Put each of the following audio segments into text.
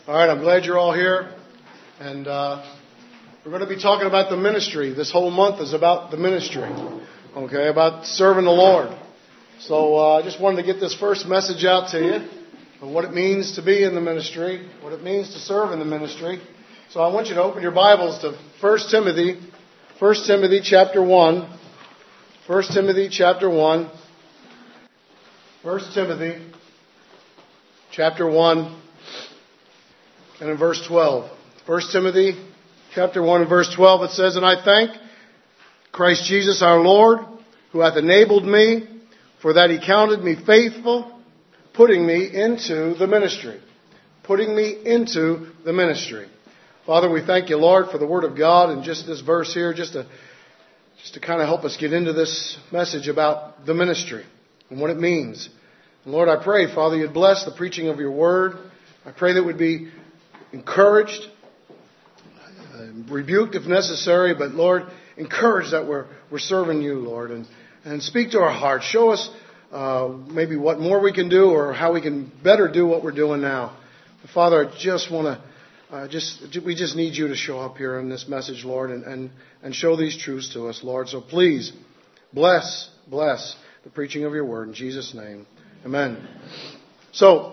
All right, I'm glad you're all here. And we're going to be talking about the ministry. This whole month is about the ministry, okay, about serving the Lord. So I just wanted to get this first message out to you of what it means to be in the ministry, what it means to serve in the ministry. So I want you to open your Bibles to 1 Timothy chapter 1. 1 Timothy chapter 1. 1 Timothy chapter 1 and in verse 12. 1 Timothy chapter 1 and verse 12 it says, "And I thank Christ Jesus our Lord, who hath enabled me, for that he counted me faithful, putting me into the ministry." Putting me into the ministry. Father, we thank you, Lord, for the Word of God and just this verse here, just to kind of help us get into this message about the ministry and what it means. And Lord, I pray, Father, you'd bless the preaching of your Word. I pray that we'd be encouraged, rebuked if necessary, but Lord, encouraged that we're serving you, Lord, and speak to our hearts. Show us maybe what more we can do or how we can better do what we're doing now. But Father, I just want to, we just need you to show up here in this message, Lord, and show these truths to us, Lord. So please, bless the preaching of your word in Jesus' name. Amen. So,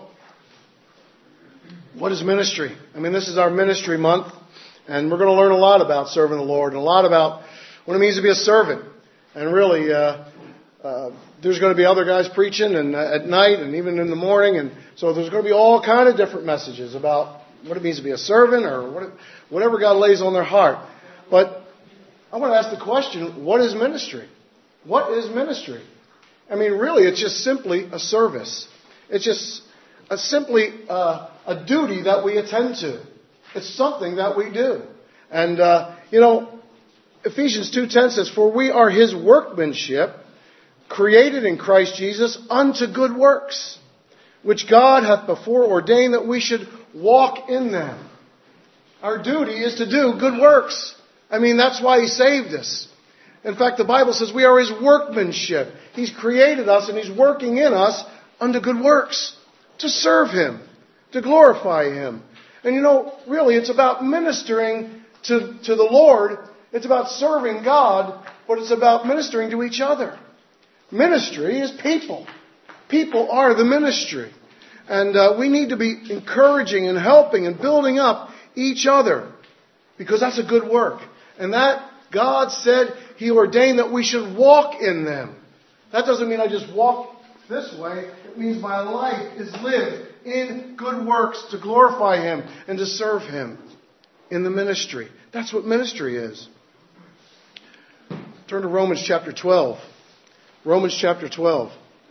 what is ministry? I mean, this is our ministry month, and we're going to learn a lot about serving the Lord and a lot about what it means to be a servant. And really, there's going to be other guys preaching and at night and even in the morning, and so there's going to be all kind of different messages about what it means to be a servant or whatever God lays on their heart. But I want to ask the question, what is ministry? What is ministry? I mean, really, it's just simply a service. It's just simply a duty that we attend to. It's something that we do. And, Ephesians 2:10 says, "For we are his workmanship, created in Christ Jesus unto good works, which God hath before ordained that we should walk in them." Our duty is to do good works. I mean, that's why he saved us. In fact, the Bible says we are his workmanship. He's created us and he's working in us unto good works to serve him, to glorify him. And really, it's about ministering to the Lord. It's about serving God, but it's about ministering to each other. Ministry is people. People are the ministry. And we need to be encouraging and helping and building up each other, because that's a good work. And that God said he ordained that we should walk in them. That doesn't mean I just walk this way. It means my life is lived in good works to glorify him and to serve him in the ministry. That's what ministry is. Turn to Romans chapter 12. Romans chapter 12.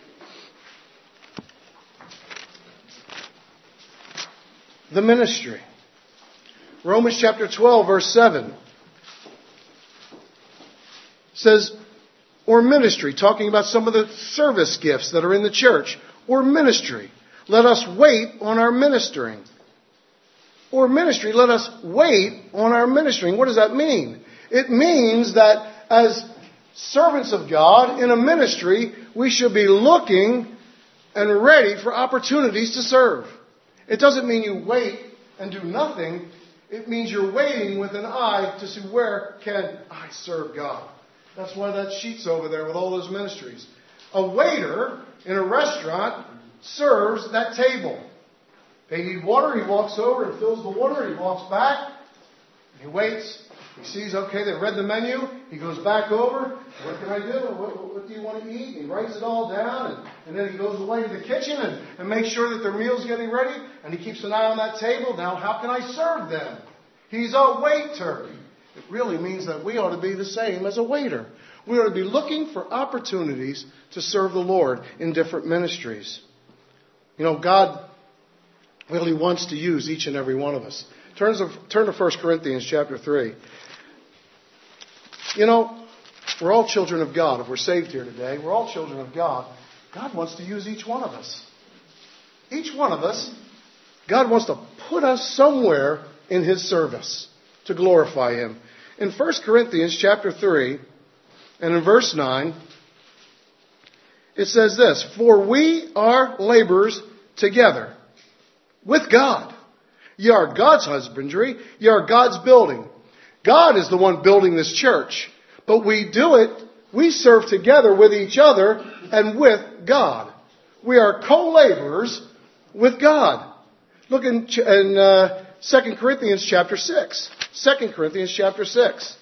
The ministry. Romans chapter 12, verse 7 says, or ministry, talking about some of the service gifts that are in the church, or ministry. Let us wait on our ministering. Or ministry, let us wait on our ministering. What does that mean? It means that as servants of God in a ministry, we should be looking and ready for opportunities to serve. It doesn't mean you wait and do nothing. It means you're waiting with an eye to see where can I serve God. That's why that sheet's over there with all those ministries. A waiter in a restaurant serves that table. They need water, he walks over and fills the water, he walks back, he waits, he sees, okay, they read the menu, he goes back over, what can I do? What do you want to eat? He writes it all down, and then he goes away to the kitchen and makes sure that their meal's getting ready, and he keeps an eye on that table. Now, how can I serve them? He's a waiter. It really means that we ought to be the same as a waiter. We ought to be looking for opportunities to serve the Lord in different ministries. God really wants to use each and every one of us. Turn to 1 Corinthians chapter 3. We're all children of God. If we're saved here today, we're all children of God. God wants to use each one of us. Each one of us, God wants to put us somewhere in his service to glorify him. In 1 Corinthians chapter 3 and in verse 9, it says this, "For we are laborers together with God. Ye are God's husbandry. Ye are God's building. God is the one building this church. But we do it, we serve together with each other and with God. We are co-laborers with God. Look in 2 Corinthians chapter 6. 2 Corinthians chapter 6.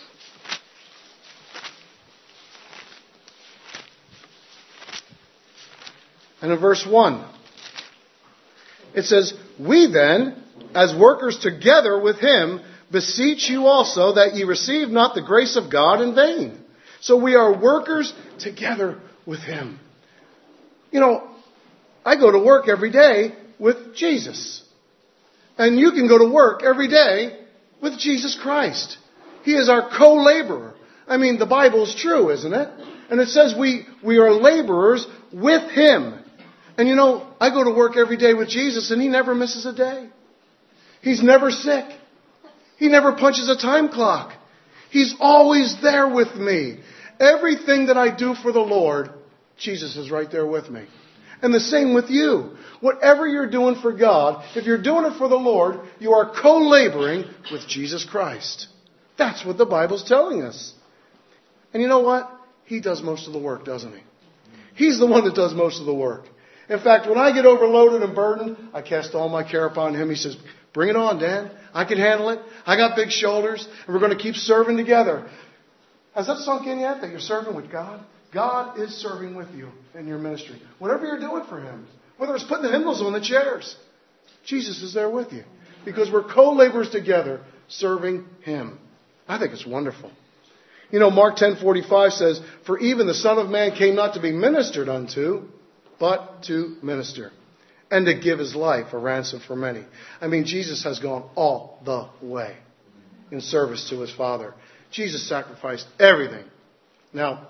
And in verse 1, it says, We then, as workers together with him, beseech you also that ye receive not the grace of God in vain. So we are workers together with him. You know, I go to work every day with Jesus. And you can go to work every day with Jesus Christ. He is our co-laborer. I mean, the Bible is true, isn't it? And it says we are laborers with him. And you know, I go to work every day with Jesus and he never misses a day. He's never sick. He never punches a time clock. He's always there with me. Everything that I do for the Lord, Jesus is right there with me. And the same with you. Whatever you're doing for God, if you're doing it for the Lord, you are co-laboring with Jesus Christ. That's what the Bible's telling us. And you know what? He does most of the work, doesn't he? He's the one that does most of the work. In fact, when I get overloaded and burdened, I cast all my care upon him. He says, bring it on, Dan. I can handle it. I got big shoulders. And we're going to keep serving together. Has that sunk in yet, that you're serving with God? God is serving with you in your ministry. Whatever you're doing for him. Whether it's putting the hymnals on the chairs. Jesus is there with you. Because we're co-laborers together serving him. I think it's wonderful. You know, Mark 10:45 says, For even the Son of Man came not to be ministered unto, but to minister, and to give his life a ransom for many. I mean, Jesus has gone all the way in service to his Father. Jesus sacrificed everything. Now,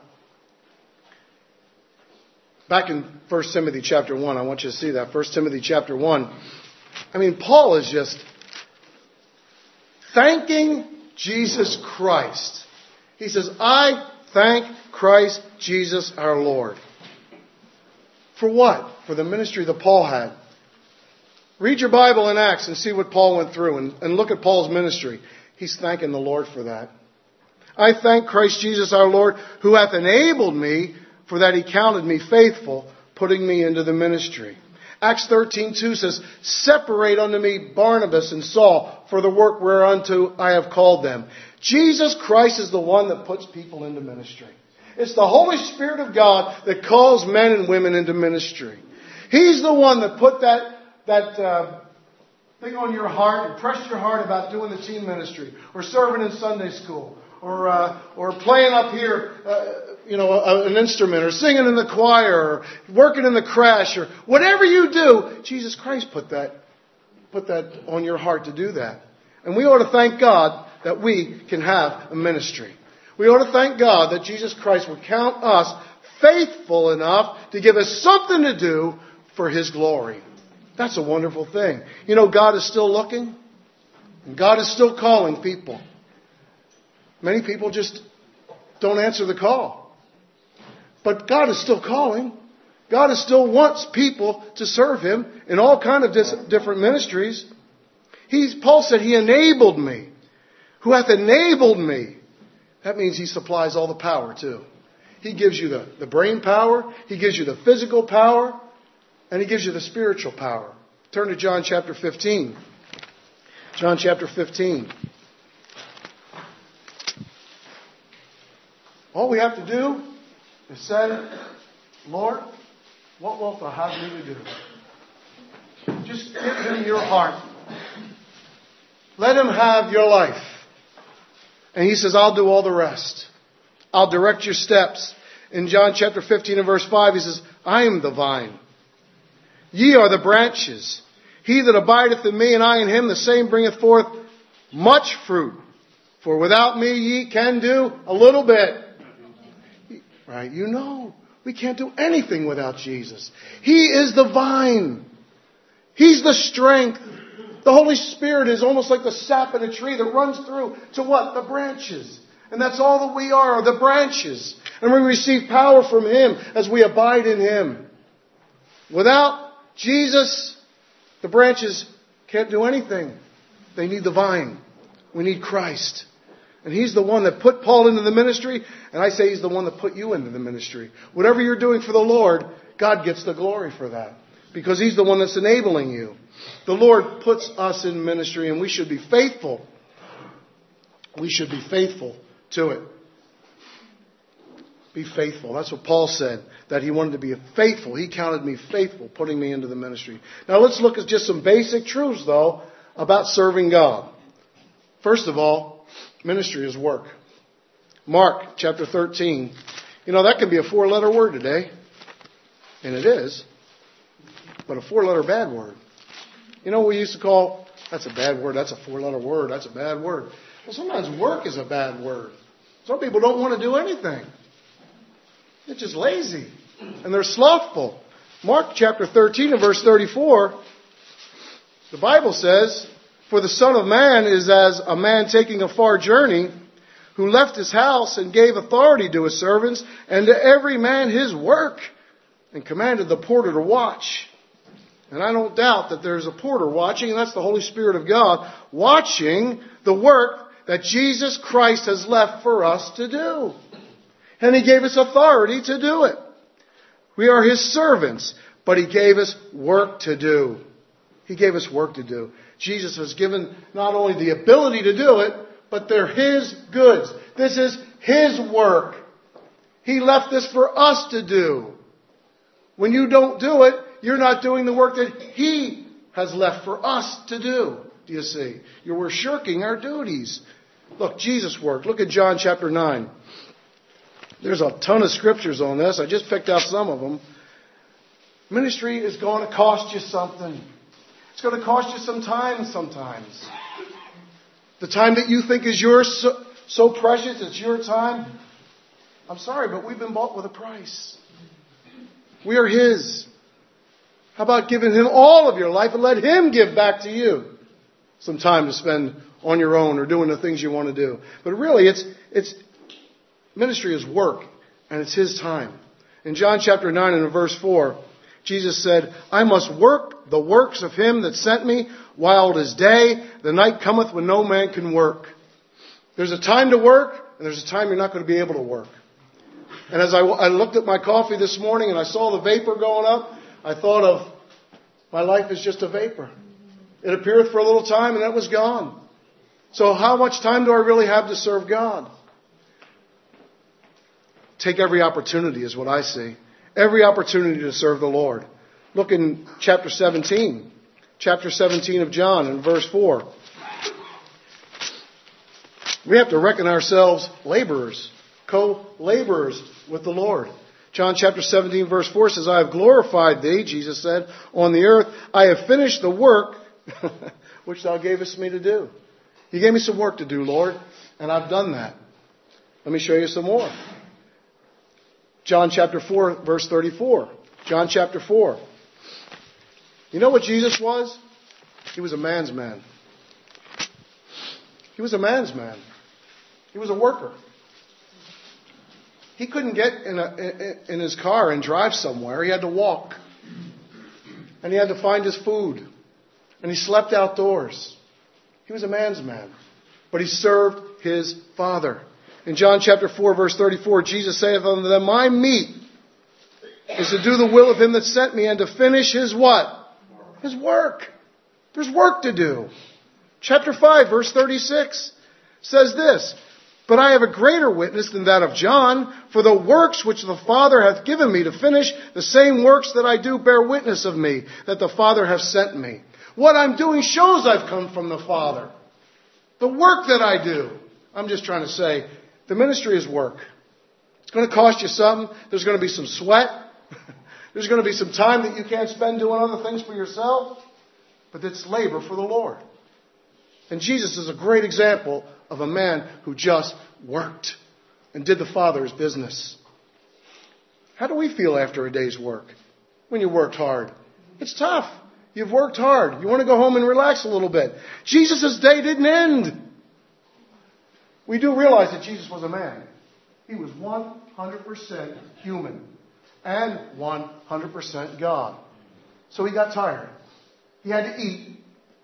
back in 1 Timothy chapter 1, I want you to see that. 1 Timothy chapter 1. I mean, Paul is just thanking Jesus Christ. He says, I thank Christ Jesus our Lord. For what? For the ministry that Paul had. Read your Bible in Acts and see what Paul went through and look at Paul's ministry. He's thanking the Lord for that. I thank Christ Jesus our Lord, who hath enabled me, for that he counted me faithful, putting me into the ministry. Acts 13:2 says, Separate unto me Barnabas and Saul for the work whereunto I have called them. Jesus Christ is the one that puts people into ministry. It's the Holy Spirit of God that calls men and women into ministry. He's the one that put that thing on your heart and pressed your heart about doing the team ministry or serving in Sunday school or playing up here, an instrument or singing in the choir or working in the crash or whatever you do. Jesus Christ put that on your heart to do that. And we ought to thank God that we can have a ministry. We ought to thank God that Jesus Christ would count us faithful enough to give us something to do for his glory. That's a wonderful thing. You know, God is still looking. And God is still calling people. Many people just don't answer the call. But God is still calling. God still wants people to serve him in all kinds of different ministries. Paul said, he enabled me. Who hath enabled me? That means he supplies all the power too. He gives you the brain power. He gives you the physical power. And he gives you the spiritual power. Turn to John chapter 15. John chapter 15. All we have to do is say, Lord, what wilt thou have me to do? Just give him your heart. Let him have your life. And he says, I'll do all the rest. I'll direct your steps. In John chapter 15 and verse 5, he says, I am the vine. Ye are the branches. He that abideth in me and I in him, the same bringeth forth much fruit. For without me ye can do a little bit. Right? You know, we can't do anything without Jesus. He is the vine. He's the strength. The Holy Spirit is almost like the sap in a tree that runs through to what? The branches. And that's all that we are, the branches. And we receive power from him as we abide in him. Without Jesus, the branches can't do anything. They need the vine. We need Christ. And He's the one that put Paul into the ministry, and I say He's the one that put you into the ministry. Whatever you're doing for the Lord, God gets the glory for that. Because He's the one that's enabling you. The Lord puts us in ministry, and we should be faithful. We should be faithful to it. Be faithful. That's what Paul said, that he wanted to be faithful. He counted me faithful, putting me into the ministry. Now let's look at just some basic truths, though, about serving God. First of all, ministry is work. Mark chapter 13. You know, that can be a 4-letter word today. And it is. But a 4-letter bad word. You know what we used to call, that's a bad word, that's a 4-letter word, that's a bad word. Well, sometimes work is a bad word. Some people don't want to do anything. They're just lazy. And they're slothful. Mark chapter 13 and verse 34, the Bible says, "For the Son of Man is as a man taking a far journey, who left his house and gave authority to his servants, and to every man his work, and commanded the porter to watch." And I don't doubt that there's a porter watching, and that's the Holy Spirit of God, watching the work that Jesus Christ has left for us to do. And He gave us authority to do it. We are His servants, but He gave us work to do. He gave us work to do. Jesus has given not only the ability to do it, but they're His goods. This is His work. He left this for us to do. When you don't do it, you're not doing the work that He has left for us to do. Do you see? We're shirking our duties. Look, Jesus worked. Look at John chapter 9. There's a ton of scriptures on this. I just picked out some of them. Ministry is going to cost you something. It's going to cost you some time sometimes. The time that you think is yours, so precious, it's your time. I'm sorry, but we've been bought with a price. We are His. How about giving Him all of your life and let Him give back to you some time to spend on your own or doing the things you want to do? But really, it's ministry is work, and it's His time. In John chapter 9 and in verse 4, Jesus said, "I must work the works of Him that sent me while it is day. The night cometh when no man can work." There's a time to work, and there's a time you're not going to be able to work. And as I looked at my coffee this morning and I saw the vapor going up, I thought of, my life is just a vapor. It appeareth for a little time and that was gone. So how much time do I really have to serve God? Take every opportunity is what I see. Every opportunity to serve the Lord. Look in chapter 17. Chapter 17 of John in verse 4. We have to reckon ourselves laborers, co-laborers with the Lord. John chapter 17 verse 4 says, "I have glorified thee," Jesus said, "on the earth. I have finished the work which thou gavest me to do." You gave me some work to do, Lord, and I've done that. Let me show you some more. John chapter 4 verse 34. John chapter 4. You know what Jesus was? He was a man's man. He was a man's man. He was a worker. He couldn't get in his car and drive somewhere. He had to walk. And he had to find his food. And he slept outdoors. He was a man's man. But he served his Father. In John chapter 4 verse 34, Jesus saith unto them, "My meat is to do the will of Him that sent me and to finish His" what? His work. There's work to do. Chapter 5 verse 36 says this, "But I have a greater witness than that of John, for the works which the Father hath given me to finish, the same works that I do bear witness of me, that the Father hath sent me." What I'm doing shows I've come from the Father. The work that I do. I'm just trying to say, the ministry is work. It's going to cost you something. There's going to be some sweat. There's going to be some time that you can't spend doing other things for yourself. But it's labor for the Lord. And Jesus is a great example of a man who just worked and did the Father's business. How do we feel after a day's work? When you worked hard? It's tough. You've worked hard. You want to go home and relax a little bit. Jesus' day didn't end. We do realize that Jesus was a man. He was 100% human and 100% God. So He got tired. He had to eat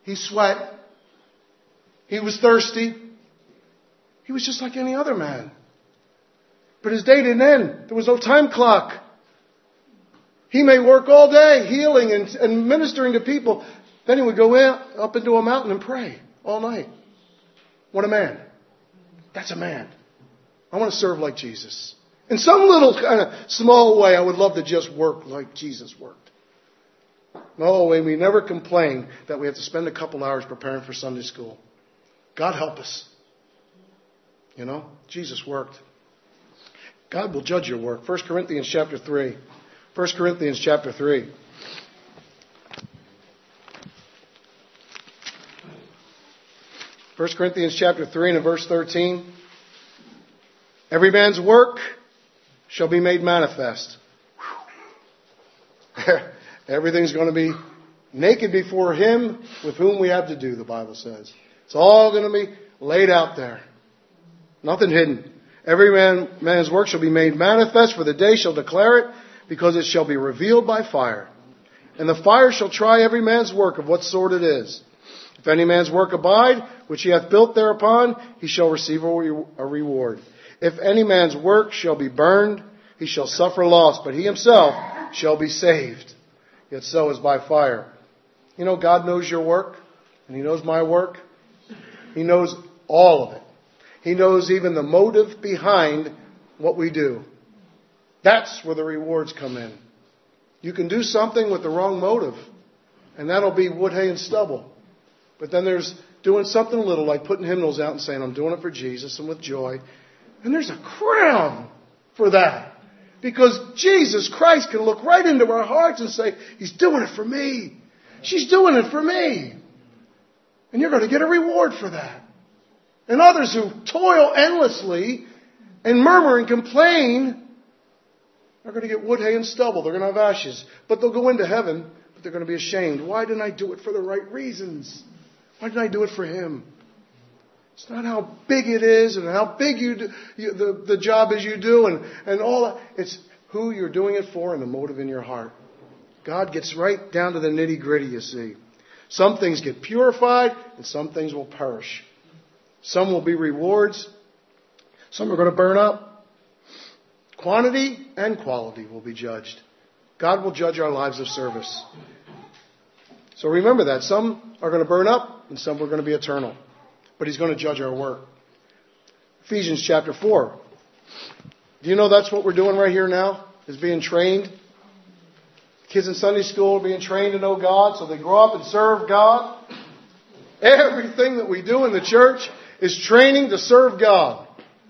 He sweat. He was thirsty. He was just like any other man. But his day didn't end. There was no time clock. He may work all day healing and ministering to people. Then he would go up into a mountain and pray all night. What a man. That's a man. I want to serve like Jesus. In some little kind of small way, I would love to just work like Jesus worked. No, we never complain that we have to spend a couple hours preparing for Sunday school. God help us. You know, Jesus worked. God will judge your work. 1 Corinthians chapter 3. 1 Corinthians chapter 3. First Corinthians chapter 3 and verse 13. Every man's work shall be made manifest. Everything's going to be naked before him with whom we have to do, the Bible says. It's all going to be laid out there. Nothing hidden. Every man's work shall be made manifest, for the day shall declare it, because it shall be revealed by fire. And the fire shall try every man's work of what sort it is. If any man's work abide, which he hath built thereupon, he shall receive a reward. If any man's work shall be burned, he shall suffer loss, but he himself shall be saved. Yet so is by fire. You know, God knows your work, and he knows my work. He knows all of it. He knows even the motive behind what we do. That's where the rewards come in. You can do something with the wrong motive, and that'll be wood, hay, and stubble. But then there's doing something little, like putting hymnals out and saying, I'm doing it for Jesus and with joy. And there's a crown for that. Because Jesus Christ can look right into our hearts and say, he's doing it for me. She's doing it for me. And you're going to get a reward for that. And others who toil endlessly and murmur and complain are going to get wood, hay, and stubble. They're going to have ashes. But they'll go into heaven, but they're going to be ashamed. Why didn't I do it for the right reasons? Why didn't I do it for him? It's not how big it is and how big the job is you do and all that. It's who you're doing it for and the motive in your heart. God gets right down to the nitty-gritty, you see. Some things get purified and some things will perish. Some will be rewards. Some are going to burn up. Quantity and quality will be judged. God will judge our lives of service. So remember that. Some are going to burn up and some are going to be eternal. But he's going to judge our work. Ephesians chapter 4. Do you know that's what we're doing right here now? Is being trained. Kids in Sunday school are being trained to know God so they grow up and serve God. Everything that we do in the church is training to serve God.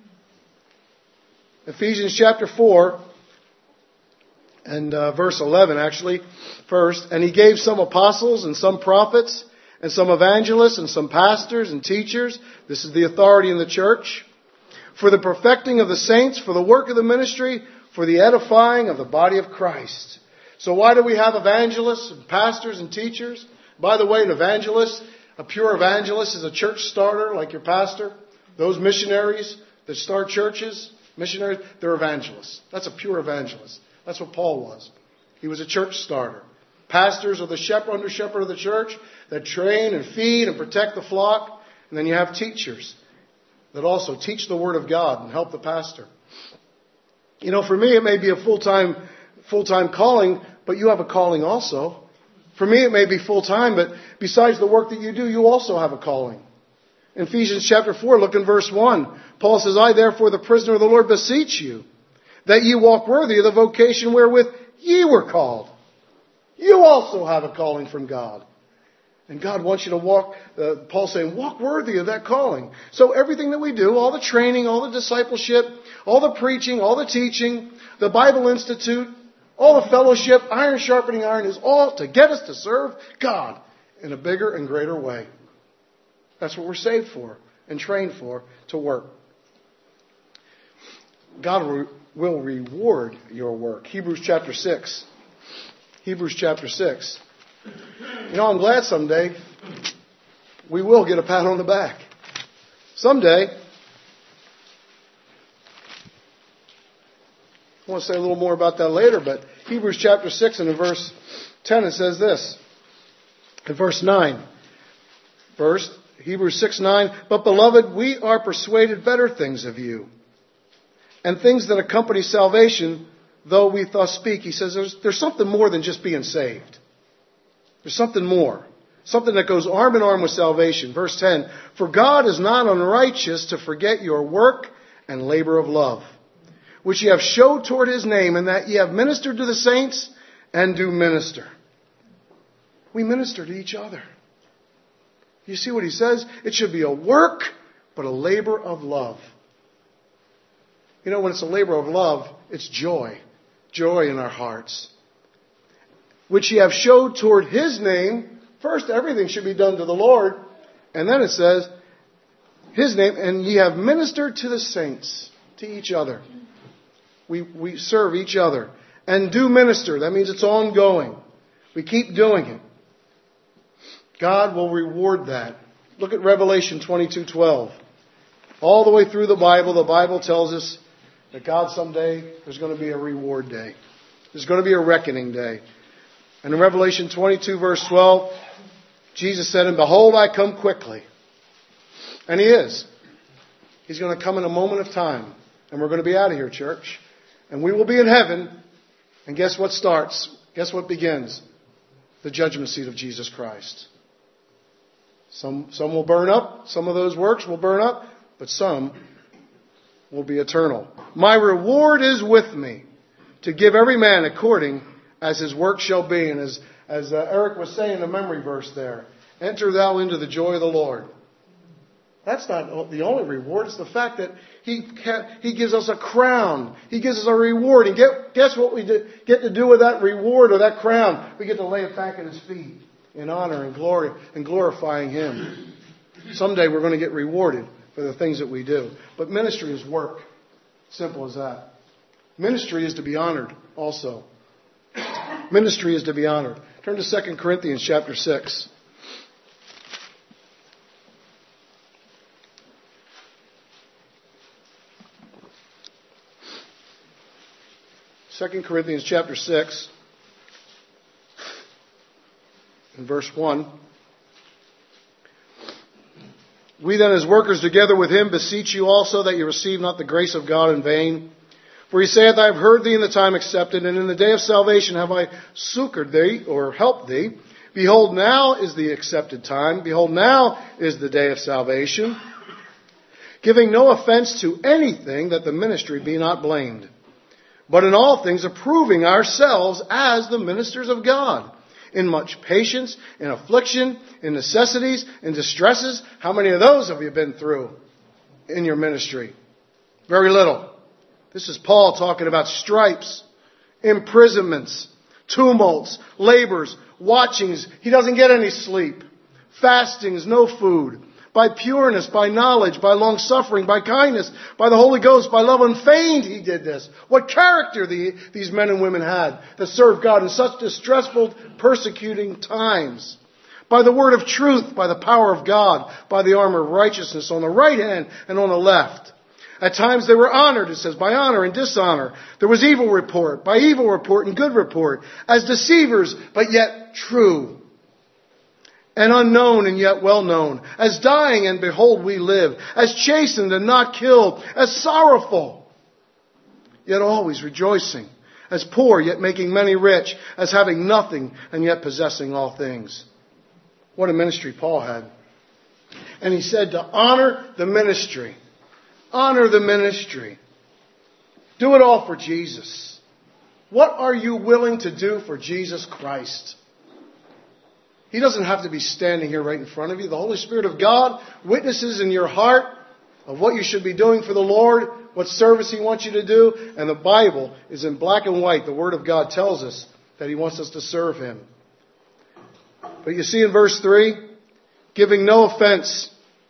Ephesians chapter 4 and verse 11 actually first. And he gave some apostles and some prophets and some evangelists and some pastors and teachers. This is the authority in the church. For the perfecting of the saints, for the work of the ministry, for the edifying of the body of Christ. So why do we have evangelists and pastors and teachers? By the way, an evangelist, a pure evangelist, is a church starter like your pastor. Those missionaries that start churches, missionaries, they're evangelists. That's a pure evangelist. That's what Paul was. He was a church starter. Pastors are the under shepherd of the church that train and feed and protect the flock. And then you have teachers that also teach the Word of God and help the pastor. You know, for me it may be a full-time calling, but you have a calling also. For me it may be full-time, but besides the work that you do, you also have a calling. In Ephesians chapter 4, look in verse 1. Paul says, I therefore, the prisoner of the Lord, beseech you, that ye walk worthy of the vocation wherewith ye were called. You also have a calling from God. And God wants you to walk, Paul's saying, walk worthy of that calling. So everything that we do, all the training, all the discipleship, all the preaching, all the teaching, the Bible Institute, all the fellowship, iron sharpening iron, is all to get us to serve God in a bigger and greater way. That's what we're saved for and trained for, to work. God will reward your work. Hebrews chapter 6. Hebrews chapter 6. You know, I'm glad someday we will get a pat on the back. Someday. I want to say a little more about that later, but Hebrews chapter 6 and in verse 10 it says this. In verse 9. verse, Hebrews 6:9, but beloved, we are persuaded better things of you, and things that accompany salvation, though we thus speak. He says there's something more than just being saved. There's something more. Something that goes arm in arm with salvation. Verse 10, for God is not unrighteous to forget your work and labor of love, which ye have showed toward his name, and that ye have ministered to the saints and do minister. We minister to each other. You see what he says? It should be a work, but a labor of love. You know, when it's a labor of love, it's joy. Joy in our hearts. Which ye have showed toward his name. First, everything should be done to the Lord. And then it says, his name, and ye have ministered to the saints, to each other. We serve each other. And do minister. That means it's ongoing. We keep doing it. God will reward that. Look at Revelation 22:12. All the way through the Bible tells us that God someday, there's going to be a reward day. There's going to be a reckoning day. And in Revelation 22 verse 12, Jesus said, and behold, I come quickly. And he is. He's going to come in a moment of time. And we're going to be out of here, church. And we will be in heaven. And guess what starts? Guess what begins? The judgment seat of Jesus Christ. Some will burn up. Some of those works will burn up. But some will be eternal. My reward is with me to give every man according as his work shall be. And as Eric was saying, the memory verse there, enter thou into the joy of the Lord. That's not the only reward. It's the fact that He gives us a crown. He gives us a reward. And guess what we get to do with that reward or that crown? We get to lay it back at His feet in honor and glory and glorifying Him. Someday we're going to get rewarded for the things that we do. But ministry is work. Simple as that. Ministry is to be honored also. Ministry is to be honored. Turn to 2 Corinthians chapter 6. 2 Corinthians chapter 6 and verse 1. We then as workers together with him beseech you also that you receive not the grace of God in vain. For he saith, I have heard thee in the time accepted, and in the day of salvation have I succored thee, or helped thee. Behold, now is the accepted time. Behold, now is the day of salvation. Giving no offense to anything, that the ministry be not blamed. But in all things approving ourselves as the ministers of God. In much patience, in affliction, in necessities, in distresses. How many of those have you been through in your ministry? Very little. This is Paul talking about stripes, imprisonments, tumults, labors, watchings. He doesn't get any sleep. Fastings, no food. By pureness, by knowledge, by long-suffering, by kindness, by the Holy Ghost, by love unfeigned he did this. What character these men and women had that served God in such distressful, persecuting times. By the word of truth, by the power of God, by the armor of righteousness on the right hand and on the left. At times they were honored, it says, by honor and dishonor. There was evil report, by evil report and good report. As deceivers, but yet true. And unknown and yet well known. As dying and behold we live. As chastened and not killed. As sorrowful, yet always rejoicing. As poor, yet making many rich. As having nothing and yet possessing all things. What a ministry Paul had. And he said to honor the ministry. Honor the ministry. Do it all for Jesus. What are you willing to do for Jesus Christ? He doesn't have to be standing here right in front of you. The Holy Spirit of God witnesses in your heart of what you should be doing for the Lord, what service He wants you to do. And the Bible is in black and white. The Word of God tells us that He wants us to serve Him. But you see in verse 3, giving no offense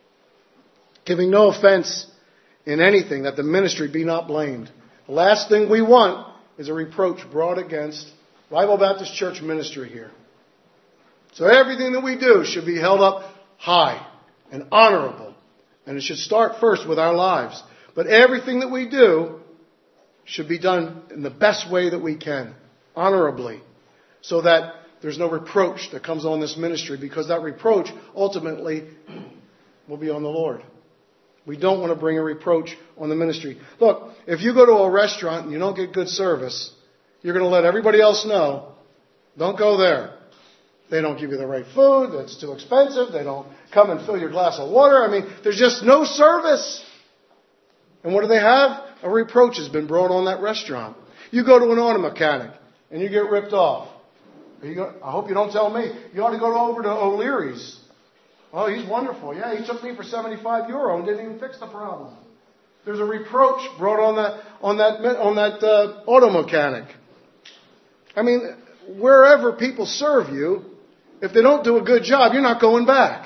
in anything, that the ministry be not blamed. The last thing we want is a reproach brought against Bible Baptist Church ministry here. So everything that we do should be held up high and honorable. And it should start first with our lives. But everything that we do should be done in the best way that we can, honorably, so that there's no reproach that comes on this ministry, because that reproach ultimately will be on the Lord. We don't want to bring a reproach on the ministry. Look, if you go to a restaurant and you don't get good service, you're going to let everybody else know, don't go there. They don't give you the right food. It's too expensive. They don't come and fill your glass of water. I mean, there's just no service. And what do they have? A reproach has been brought on that restaurant. You go to an auto mechanic and you get ripped off. I hope you don't tell me. You ought to go over to O'Leary's. Oh, he's wonderful. Yeah, he took me for €75 and didn't even fix the problem. There's a reproach brought on that auto mechanic. I mean, wherever people serve you, if they don't do a good job, you're not going back.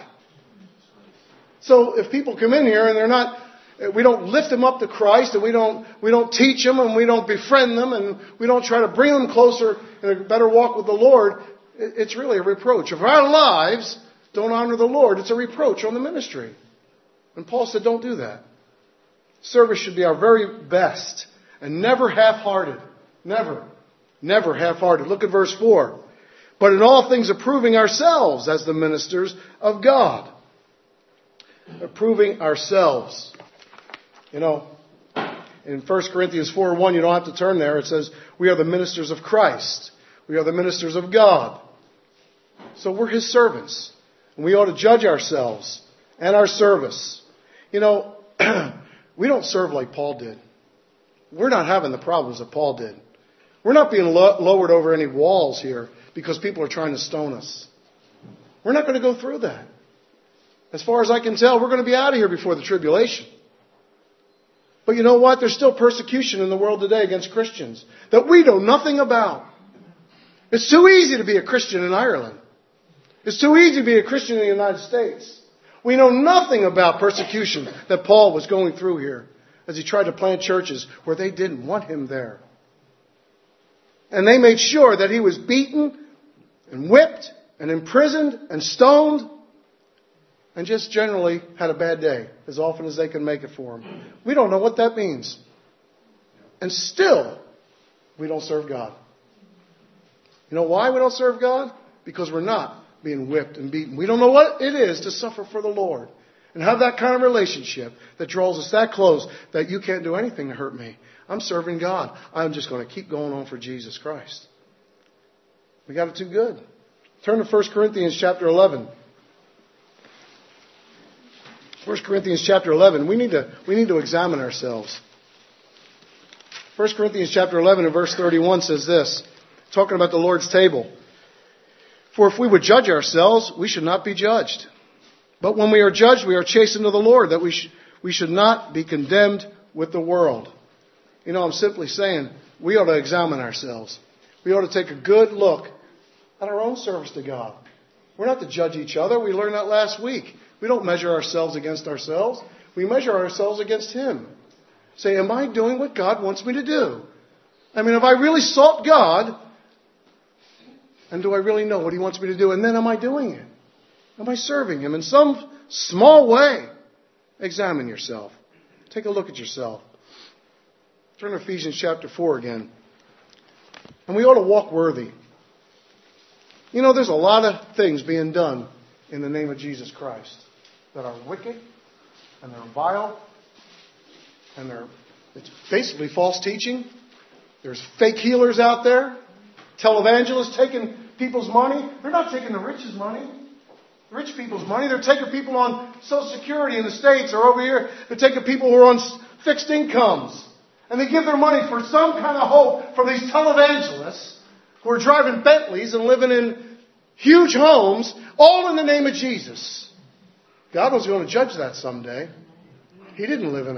So if people come in here and we don't lift them up to Christ, and we don't teach them, and we don't befriend them, and we don't try to bring them closer in a better walk with the Lord, it's really a reproach. If our lives don't honor the Lord, it's a reproach on the ministry. And Paul said, don't do that. Service should be our very best, and never half-hearted. Never half-hearted. Look at verse 4. But in all things approving ourselves as the ministers of God. Approving ourselves. You know, in 1 Corinthians 4:1, you don't have to turn there. It says, we are the ministers of Christ. We are the ministers of God. So we're His servants. And we ought to judge ourselves and our service. You know, we don't serve like Paul did. We're not having the problems that Paul did. We're not being lowered over any walls here because people are trying to stone us. We're not going to go through that. As far as I can tell, we're going to be out of here before the tribulation. But you know what? There's still persecution in the world today against Christians that we know nothing about. It's too easy to be a Christian in Ireland. It's too easy to be a Christian in the United States. We know nothing about persecution that Paul was going through here as he tried to plant churches where they didn't want him there. And they made sure that he was beaten and whipped and imprisoned and stoned and just generally had a bad day as often as they could make it for him. We don't know what that means. And still, we don't serve God. You know why we don't serve God? Because we're not being whipped and beaten. We don't know what it is to suffer for the Lord and have that kind of relationship that draws us that close that you can't do anything to hurt me. I'm serving God. I'm just going to keep going on for Jesus Christ. We got it too good. Turn to 1 Corinthians chapter 11. 1 Corinthians chapter 11. We need to examine ourselves. 1 Corinthians chapter 11 and verse 31 says this, talking about the Lord's table. For if we would judge ourselves, we should not be judged. But when we are judged, we are chastened of the Lord, that we should not be condemned with the world. You know, I'm simply saying we ought to examine ourselves. We ought to take a good look at our own service to God. We're not to judge each other. We learned that last week. We don't measure ourselves against ourselves. We measure ourselves against Him. Say, am I doing what God wants me to do? I mean, have I really sought God? And do I really know what He wants me to do? And then am I doing it? Am I serving Him in some small way? Examine yourself. Take a look at yourself. Turn to Ephesians chapter 4 again. And we ought to walk worthy. You know, there's a lot of things being done in the name of Jesus Christ that are wicked and they're vile and it's basically false teaching. There's fake healers out there, televangelists taking people's money. They're not taking the rich's money, rich people's money. They're taking people on Social Security in the States or over here. They're taking people who are on fixed incomes. And they give their money for some kind of hope from these televangelists who are driving Bentleys and living in huge homes, all in the name of Jesus. God was going to judge that someday. He didn't live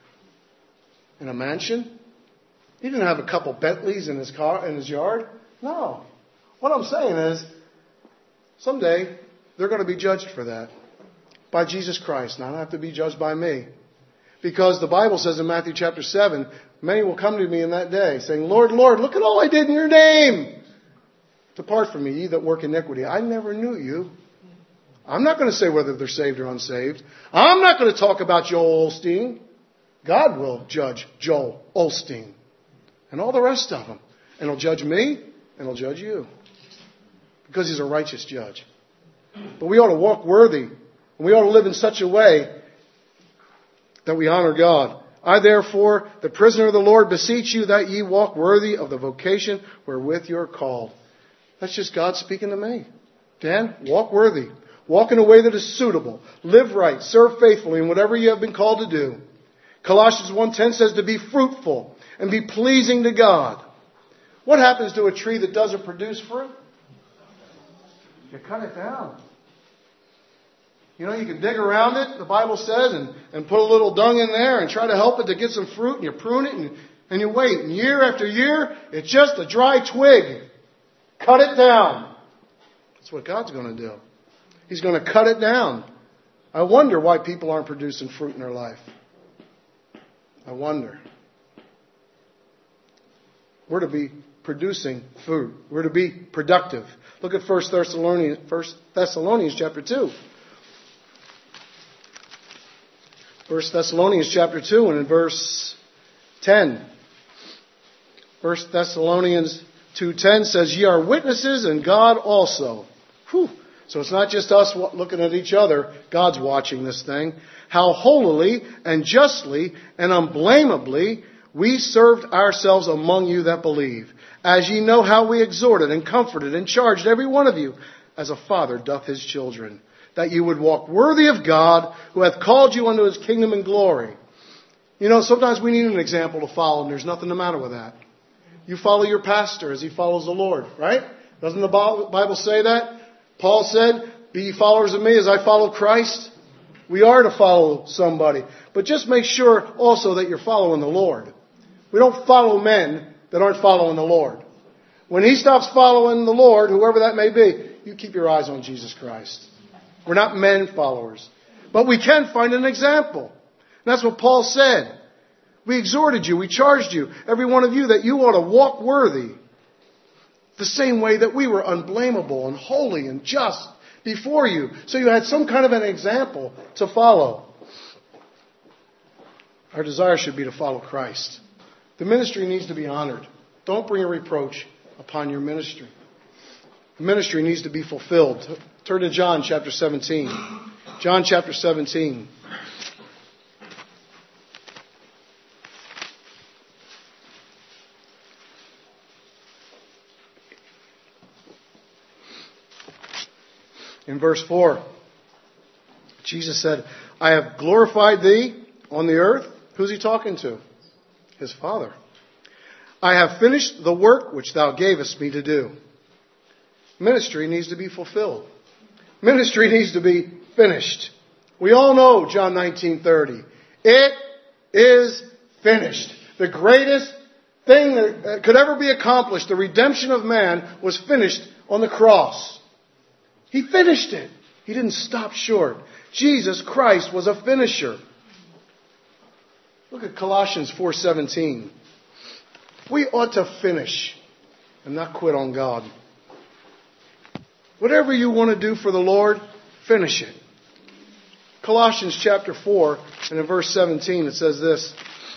in a mansion. He didn't have a couple Bentleys in his car, in his yard. No. What I'm saying is, someday they're going to be judged for that by Jesus Christ. Not have to be judged by me. Because the Bible says in Matthew chapter 7, many will come to me in that day, saying, Lord, Lord, look at all I did in your name. Depart from me, ye that work iniquity. I never knew you. I'm not going to say whether they're saved or unsaved. I'm not going to talk about Joel Osteen. God will judge Joel Osteen and all the rest of them. And He'll judge me, and He'll judge you. because He's a righteous judge. But we ought to walk worthy, and we ought to live in such a way that we honor God. I therefore, the prisoner of the Lord, beseech you that ye walk worthy of the vocation wherewith you are called. That's just God speaking to me. Dan, walk worthy. Walk in a way that is suitable. Live right. Serve faithfully in whatever you have been called to do. Colossians 1:10 says to be fruitful and be pleasing to God. What happens to a tree that doesn't produce fruit? You cut it down. You know, you can dig around it, the Bible says, and put a little dung in there and try to help it to get some fruit, and you prune it and you wait. And year after year, it's just a dry twig. Cut it down. That's what God's going to do. He's going to cut it down. I wonder why people aren't producing fruit in their life. I wonder. We're to be producing fruit. We're to be productive. Look at 1 Thessalonians chapter 2. 1 Thessalonians chapter 2 and in verse 10. 1 Thessalonians 2:10 says, ye are witnesses and God also. Whew. So it's not just us looking at each other. God's watching this thing. How holily and justly and unblameably we served ourselves among you that believe. As ye know how we exhorted and comforted and charged every one of you, as a father doth his children, that you would walk worthy of God, who hath called you unto His kingdom and glory. You know, sometimes we need an example to follow, and there's nothing the matter with that. You follow your pastor as he follows the Lord, right? Doesn't the Bible say that? Paul said, be ye followers of me as I follow Christ. We are to follow somebody. But just make sure also that you're following the Lord. We don't follow men that aren't following the Lord. When he stops following the Lord, whoever that may be, you keep your eyes on Jesus Christ. We're not men followers. But we can find an example. And that's what Paul said. We exhorted you, we charged you, every one of you, that you ought to walk worthy. The same way that we were unblameable and holy and just before you. So you had some kind of an example to follow. Our desire should be to follow Christ. The ministry needs to be honored. Don't bring a reproach upon your ministry. The ministry needs to be fulfilled. Turn to John chapter 17. John chapter 17. In verse 4, Jesus said, I have glorified thee on the earth. Who's he talking to? His Father. I have finished the work which thou gavest me to do. Ministry needs to be fulfilled. Ministry needs to be finished. We all know John 19:30. It is finished. The greatest thing that could ever be accomplished, the redemption of man, was finished on the cross. He finished it. He didn't stop short. Jesus Christ was a finisher. Look at Colossians 4:17. We ought to finish and not quit on God. Whatever you want to do for the Lord, finish it. Colossians chapter 4 and in verse 17 it says this.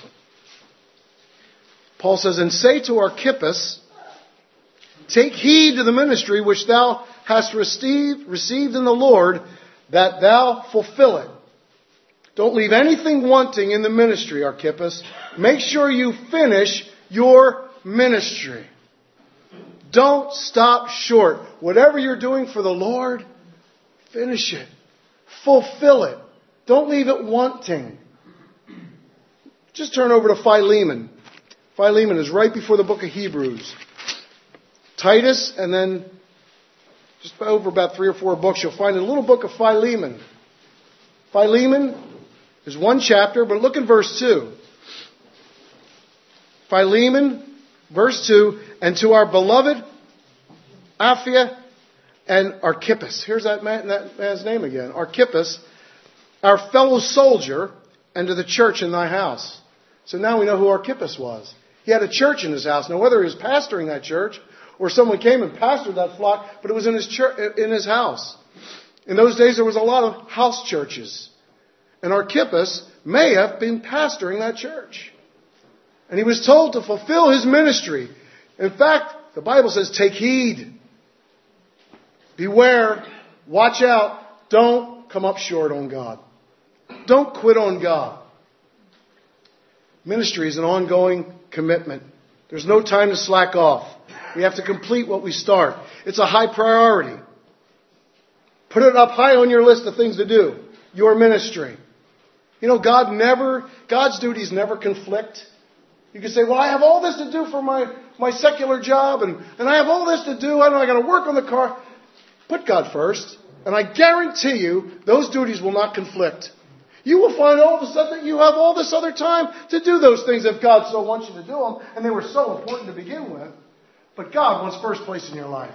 Paul says, and say to Archippus, take heed to the ministry which thou hast received in the Lord, that thou fulfill it. Don't leave anything wanting in the ministry, Archippus. Make sure you finish your ministry. Don't stop short. Whatever you're doing for the Lord, finish it. Fulfill it. Don't leave it wanting. Just turn over to Philemon. Philemon is right before the book of Hebrews. Titus, and then just over about 3 or 4 books, you'll find a little book of Philemon. Philemon is one chapter, but look in verse 2. Philemon, verse 2, and to our beloved Apphia and Archippus. Here's that man's name again. Archippus, our fellow soldier, and to the church in thy house. So now we know who Archippus was. He had a church in his house. Now whether he was pastoring that church or someone came and pastored that flock, but it was in his church, in his house. In those days there was a lot of house churches. And Archippus may have been pastoring that church. And he was told to fulfill his ministry. In fact, the Bible says, take heed. Beware. Watch out. Don't come up short on God. Don't quit on God. Ministry is an ongoing commitment. There's no time to slack off. We have to complete what we start. It's a high priority. Put it up high on your list of things to do. Your ministry. You know, God's duties never conflict. You can say, well, I have all this to do for my secular job, and I have all this to do. I got to work on the car. Put God first, and I guarantee you those duties will not conflict. You will find all of a sudden that you have all this other time to do those things if God so wants you to do them, and they were so important to begin with. But God wants first place in your life.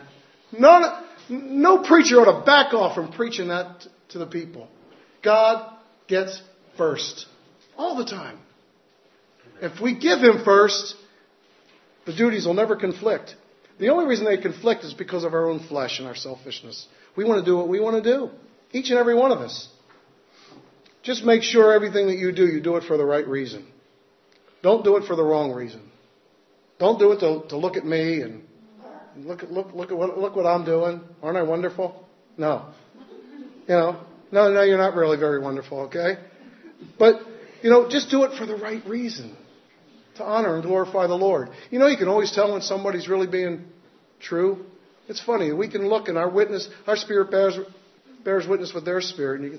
No preacher ought to back off from preaching that to the people. God gets first. All the time. If we give Him first, the duties will never conflict. The only reason they conflict is because of our own flesh and our selfishness. We want to do what we want to do. Each and every one of us. Just make sure everything that you do it for the right reason. Don't do it for the wrong reason. Don't do it to look at me and look what I'm doing. Aren't I wonderful? No. No, you're not really very wonderful, okay? But, just do it for the right reason. To honor and glorify the Lord. You can always tell when somebody's really being true. It's funny. We can look and our spirit bears witness with their spirit. And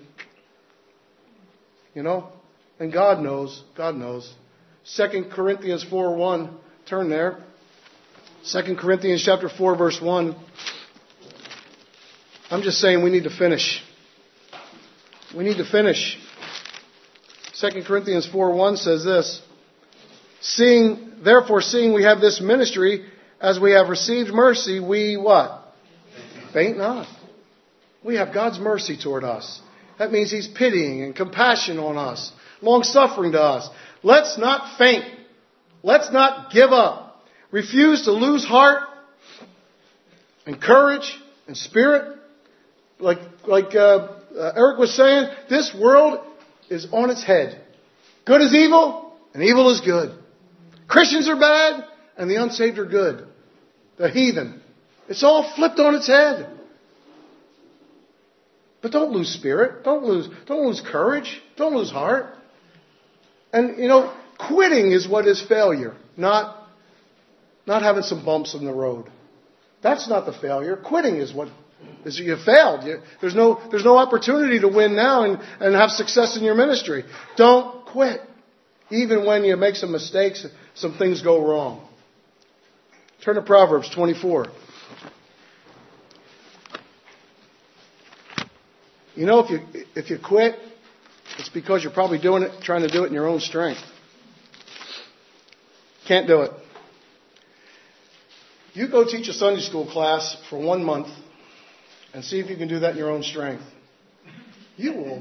and God knows. God knows. 2 Corinthians 4:1. Turn there. 2 Corinthians chapter 4, verse 1. I'm just saying we need to finish. We need to finish. 2 Corinthians 4:1 says this. Therefore, seeing we have this ministry, as we have received mercy, we what? Faint not. We have God's mercy toward us. That means He's pitying and compassion on us, long-suffering to us. Let's not faint. Let's not give up. Refuse to lose heart and courage and spirit. Like Eric was saying, this world is on its head. Good is evil, and evil is good. Christians are bad, and the unsaved are good. The heathen. It's all flipped on its head. But don't lose spirit. Don't lose courage. Don't lose heart. And, quitting is what is failure. Not having some bumps in the road. That's not the failure. Quitting is what is you failed. There's no opportunity to win now and have success in your ministry. Don't quit. Even when you make some mistakes, some things go wrong. Turn to Proverbs 24. If you quit, it's because you're probably trying to do it in your own strength. Can't do it. You go teach a Sunday school class for 1 month and see if you can do that in your own strength. You will.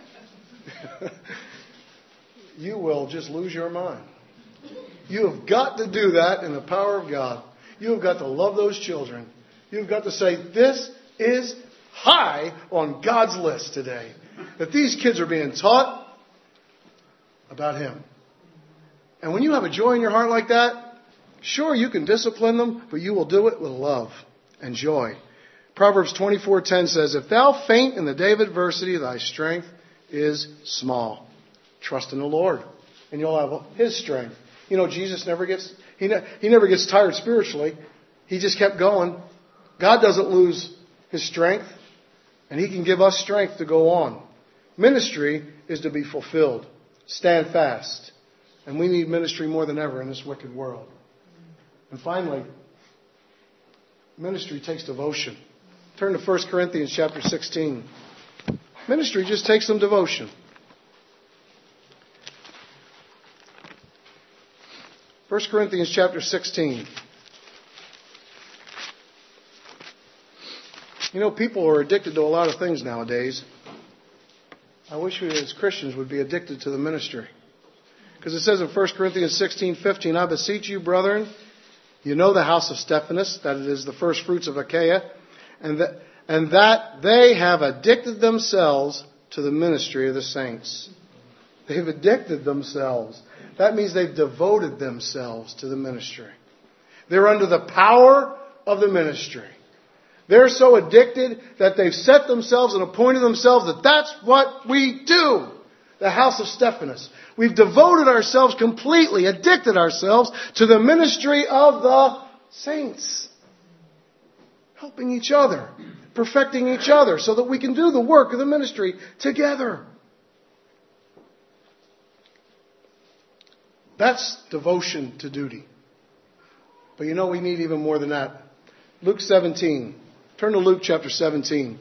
You will just lose your mind. You have got to do that in the power of God. You have got to love those children. You've got to say, this is high on God's list today. That these kids are being taught about Him. And when you have a joy in your heart like that, sure, you can discipline them, but you will do it with love and joy. Proverbs 24:10 says, if thou faint in the day of adversity, thy strength is small. Trust in the Lord, and you'll have His strength. Jesus never gets tired spiritually. He just kept going. God doesn't lose His strength, and He can give us strength to go on. Ministry is to be fulfilled. Stand fast. And we need ministry more than ever in this wicked world. And finally, ministry takes devotion. Turn to 1 Corinthians chapter 16. Ministry just takes some devotion. 1 Corinthians chapter 16. People are addicted to a lot of things nowadays. I wish we as Christians would be addicted to the ministry. Because it says in 1 Corinthians 16:15, I beseech you, brethren, the house of Stephanas, that it is the first fruits of Achaia, and that they have addicted themselves to the ministry of the saints. They've addicted themselves. That means they've devoted themselves to the ministry. They're under the power of the ministry. They're so addicted that they've set themselves and appointed themselves that that's what we do. The house of Stephanas. We've devoted ourselves completely, addicted ourselves to the ministry of the saints. Helping each other, perfecting each other so that we can do the work of the ministry together. That's devotion to duty. But you know we need even more than that. Luke 17. Turn to Luke chapter 17.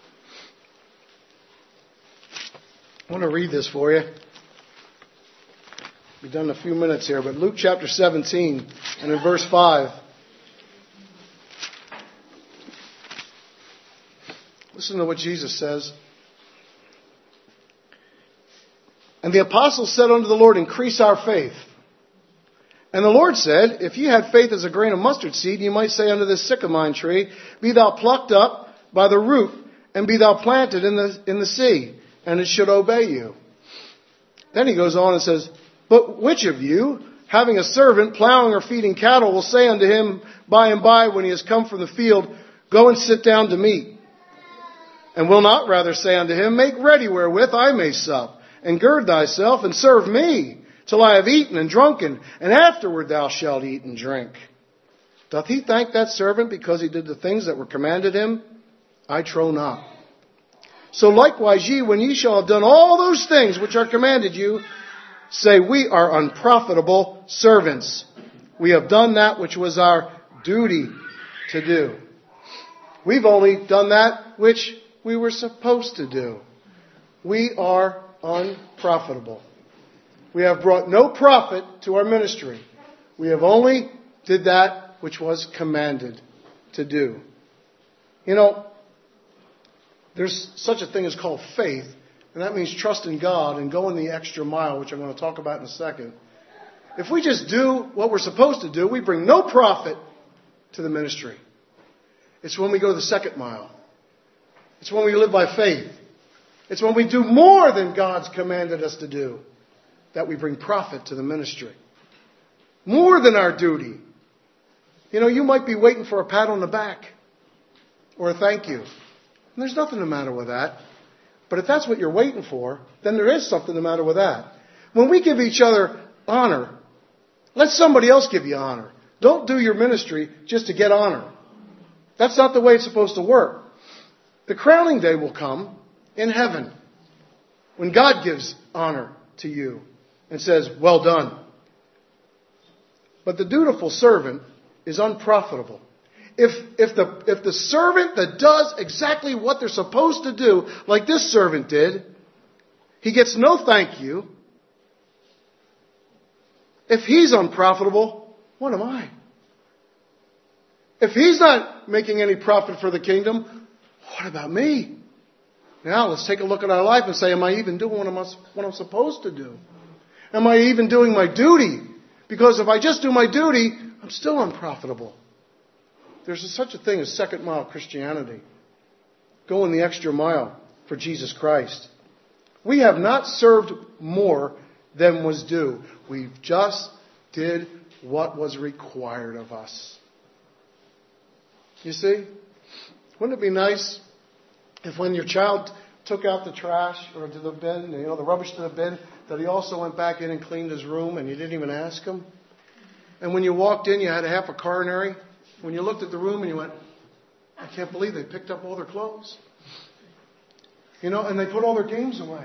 I want to read this for you. We've done a few minutes here, but Luke chapter 17 and in verse 5. Listen to what Jesus says. And the apostles said unto the Lord, increase our faith. And the Lord said, if ye had faith as a grain of mustard seed, ye might say unto this sycamore tree, be thou plucked up by the root, and be thou planted in the sea, and it should obey you. Then he goes on and says, but which of you, having a servant plowing or feeding cattle, will say unto him by and by when he has come from the field, go and sit down to meat? And will not rather say unto him, make ready wherewith I may sup, and gird thyself, and serve me, till I have eaten and drunken, and afterward thou shalt eat and drink. Doth he thank that servant because he did the things that were commanded him? I trow not. So likewise ye, when ye shall have done all those things which are commanded you, say, we are unprofitable servants. We have done that which was our duty to do. We've only done that which we were supposed to do. We are unprofitable. We have brought no profit to our ministry. We have only did that which was commanded to do. You know, there's such a thing as called faith, and that means trusting God and going the extra mile, which I'm going to talk about in a second. If we just do what we're supposed to do, we bring no profit to the ministry. It's when we go the second mile. It's when we live by faith. It's when we do more than God's commanded us to do that we bring profit to the ministry. More than our duty. You know, you might be waiting for a pat on the back or a thank you. And there's nothing the matter with that. But if that's what you're waiting for, then there is something the matter with that. When we give each other honor, let somebody else give you honor. Don't do your ministry just to get honor. That's not the way it's supposed to work. The crowning day will come in heaven when God gives honor to you and says, well done. But the dutiful servant is unprofitable. If the servant that does exactly what they're supposed to do, like this servant did, he gets no thank you. If he's unprofitable, what am I? If he's not making any profit for the kingdom, what about me? Now let's take a look at our life and say, am I even doing what I'm supposed to do? Am I even doing my duty? Because if I just do my duty, I'm still unprofitable. There's such a thing as second mile Christianity. Going the extra mile for Jesus Christ. We have not served more than was due. We just did what was required of us. You see? Wouldn't it be nice if when your child took out the trash or to the bin, the rubbish to the bin, that he also went back in and cleaned his room and you didn't even ask him? And when you walked in, you had half a coronary. When you looked at the room and you went, I can't believe they picked up all their clothes. And they put all their games away.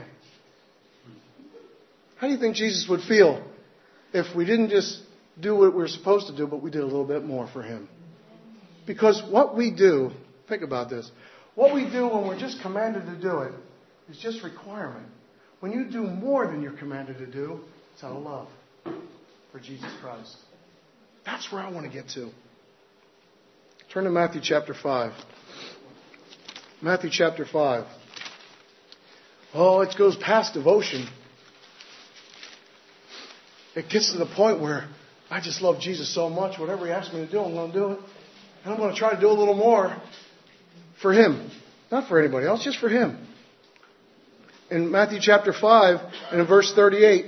How do you think Jesus would feel if we didn't just do what we were supposed to do, but we did a little bit more for him? Because what we do, think about this, what we do when we're just commanded to do it is just requirement. When you do more than you're commanded to do, it's out of love for Jesus Christ. That's where I want to get to. Turn to Matthew chapter 5. Matthew chapter 5. Oh, it goes past devotion. It gets to the point where I just love Jesus so much, whatever he asks me to do, I'm going to do it. And I'm going to try to do a little more for him. Not for anybody else, just for him. In Matthew chapter 5 and in verse 38,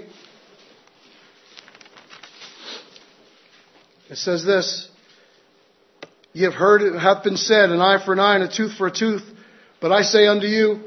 it says this, Ye have heard it hath been said, an eye for an eye, and a tooth for a tooth. But I say unto you,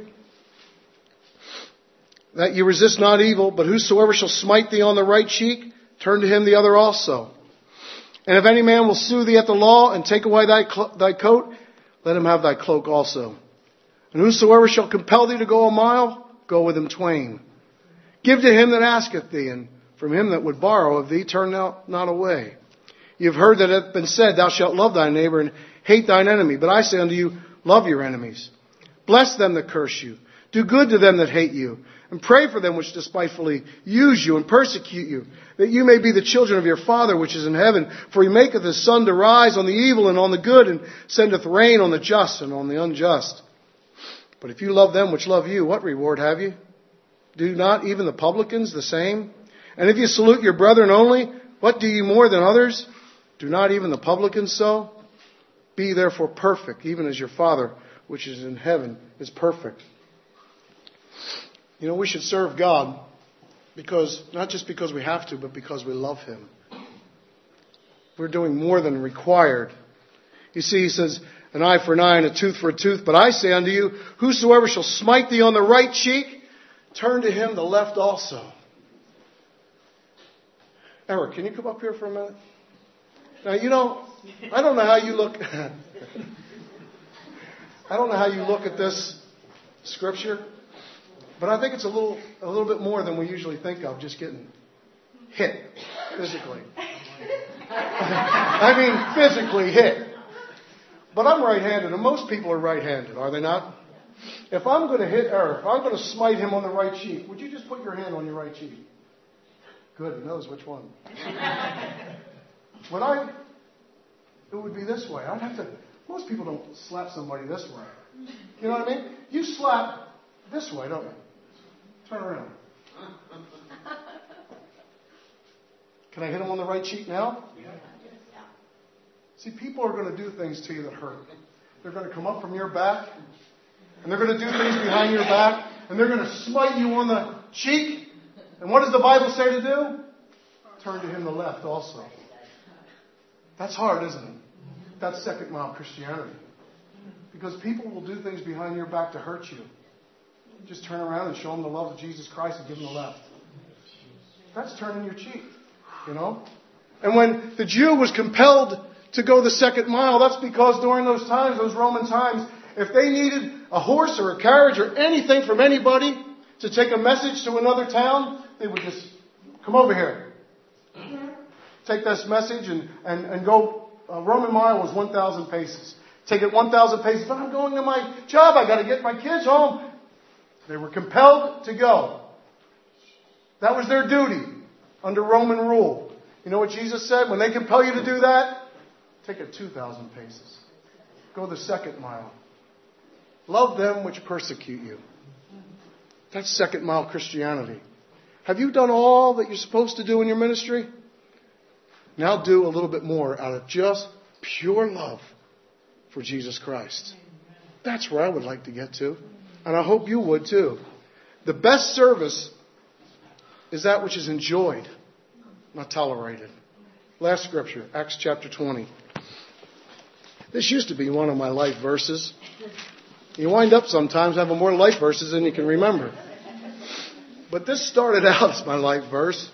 that ye resist not evil, but whosoever shall smite thee on the right cheek, turn to him the other also. And if any man will sue thee at the law, and take away thy coat, let him have thy cloak also. And whosoever shall compel thee to go a mile, go with him twain. Give to him that asketh thee, and from him that would borrow of thee, turn not away. You have heard that it hath been said, thou shalt love thy neighbor and hate thine enemy. But I say unto you, love your enemies. Bless them that curse you. Do good to them that hate you. And pray for them which despitefully use you and persecute you, that you may be the children of your Father which is in heaven. For he maketh his sun to rise on the evil and on the good, and sendeth rain on the just and on the unjust. But if you love them which love you, what reward have you? Do not even the publicans the same? And if you salute your brethren only, what do you more than others? Do not even the publicans so? Be therefore perfect, even as your Father which is in heaven is perfect. You know, we should serve God because, not just because we have to, but because we love Him. We're doing more than required. You see, he says, an eye for an eye and a tooth for a tooth. But I say unto you, whosoever shall smite thee on the right cheek, turn to him the left also. Eric, can you come up here for a minute? Now, you know, I don't know how you look. I don't know how you look at this scripture, but I think it's a little bit more than we usually think of, just getting hit physically. I mean, physically hit. But I'm right-handed, and most people are right-handed, are they not? If I'm going to hit Eric, if I'm going to smite him on the right cheek, would you just put your hand on your right cheek? Good, he knows which one. It would be this way. I'd have to. Most people don't slap somebody this way. You know what I mean? You slap this way, don't you? Turn around. Can I hit him on the right cheek now? Yeah. See, people are going to do things to you that hurt. They're going to come up from your back, and they're going to do things behind your back, and they're going to smite you on the cheek. And what does the Bible say to do? Turn to him the left also. That's hard, isn't it? That's second mile Christianity. Because people will do things behind your back to hurt you. Just turn around and show them the love of Jesus Christ and give them the left. That's turning your cheek, you know. And when the Jew was compelled to go the second mile, that's because during those times, those Roman times, if they needed a horse or a carriage or anything from anybody to take a message to another town, they would just come over here. Take this message and go. A Roman mile was 1,000 paces. Take it 1,000 paces. But I'm going to my job. I got to get my kids home. They were compelled to go. That was their duty under Roman rule. You know what Jesus said? When they compel you to do that, take it 2,000 paces. Go the second mile. Love them which persecute you. That's second mile Christianity. Have you done all that you're supposed to do in your ministry? Now do a little bit more out of just pure love for Jesus Christ. That's where I would like to get to. And I hope you would too. The best service is that which is enjoyed, not tolerated. Last scripture, Acts chapter 20. This used to be one of my life verses. You wind up sometimes having more life verses than you can remember. But this started out as my life verse.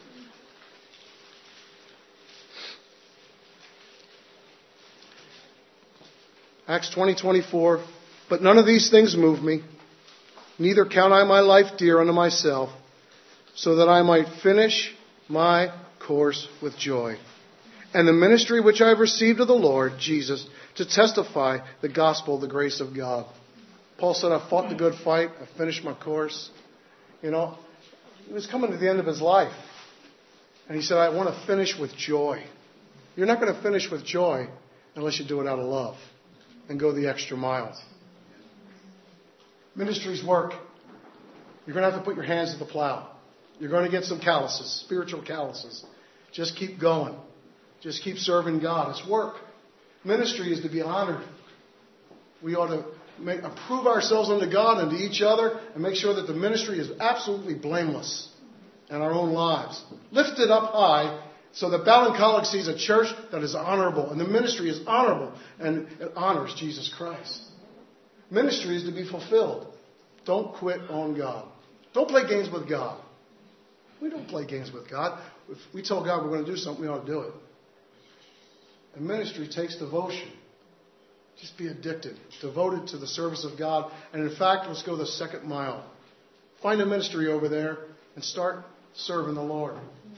Acts 20:24. But none of these things move me, neither count I my life dear unto myself, so that I might finish my course with joy, and the ministry which I have received of the Lord Jesus, to testify the gospel of the grace of God. Paul said, I fought the good fight, I finished my course. You know, he was coming to the end of his life. And he said, I want to finish with joy. You're not going to finish with joy unless you do it out of love and go the extra mile. Ministry's work. You're going to have to put your hands to the plow. You're going to get some calluses, spiritual calluses. Just keep going. Just keep serving God. It's work. Ministry is to be honored. We ought to approve ourselves unto God and to each other and make sure that the ministry is absolutely blameless in our own lives. Lifted up high So that Ballin College sees a church that is honorable, and the ministry is honorable, and it honors Jesus Christ. Ministry is to be fulfilled. Don't quit on God. Don't play games with God. We don't play games with God. If we tell God we're going to do something, we ought to do it. And ministry takes devotion. Just be addicted, devoted to the service of God. And in fact, let's go the second mile. Find a ministry over there and start serving the Lord.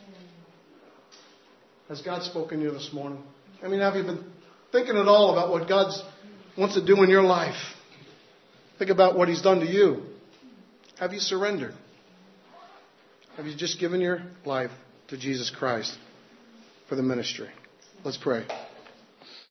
Has God spoken to you this morning? I mean, have you been thinking at all about what God wants to do in your life? Think about what He's done to you. Have you surrendered? Have you just given your life to Jesus Christ for the ministry? Let's pray.